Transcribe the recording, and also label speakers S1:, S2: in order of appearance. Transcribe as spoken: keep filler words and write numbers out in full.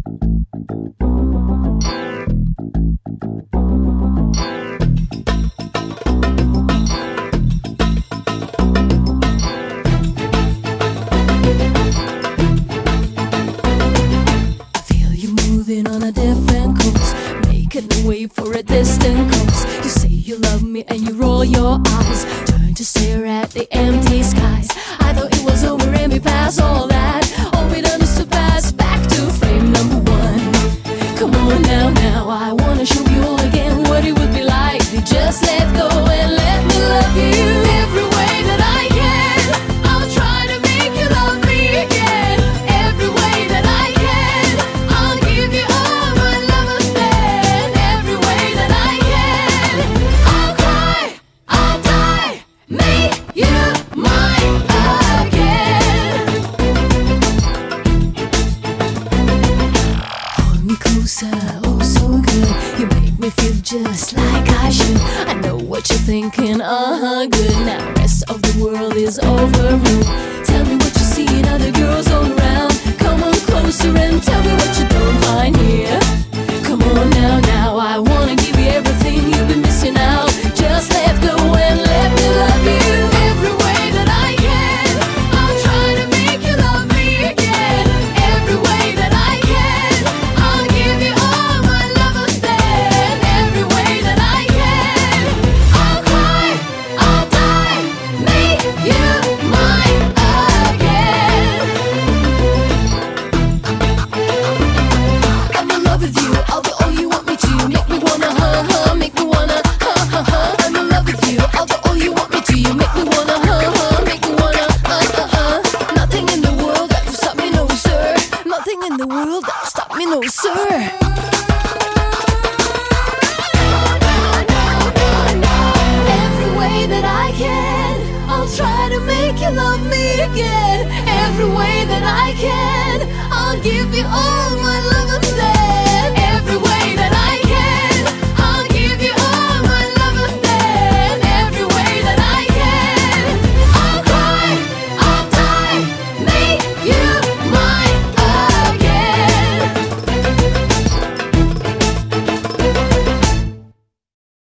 S1: On a different course, making a way for a distant coast. You say you love me and you roll your eyes, turn to stare at the empty skies. I thought it was over and we passed all that. All we done is to pass back to frame number one. Come on now, now I wanna show you all again what it would be like to just let go and let me love you every way that I can. I'll try to make you love me again every way that I can. I'll give you all my love again every way that I can. I'll cry, I'll die, make you mine again. Hold me closer, oh so good. You make me feel just like I should. I know what you're thinking, uh-huh, good. Now rest of the world is overruled. Tell me what you see in other girls all around. Come on closer and tell me what you don't find here. Come on now, now I wanna give you everything you've been missing out. Just let go and let me love you every way that I can. I'll try to make you love me again every way that I can. I'll give you all my love again every way that I can. I'll cry, I'll die, make you mine again. I'm in love with you, I'll do all you want me to. Make me wanna, huh, huh, make me wanna, huh, huh, huh. I'm in love with you, I'll do all you want me to. You make me wanna, huh, huh, make me wanna, uh, uh, uh. Nothing in the world that will stop me, no sir. Nothing in the world that will stop me, no sir. Every way that I can, I'll try to make you love me again. Every way that I can, I'll give you all my love and then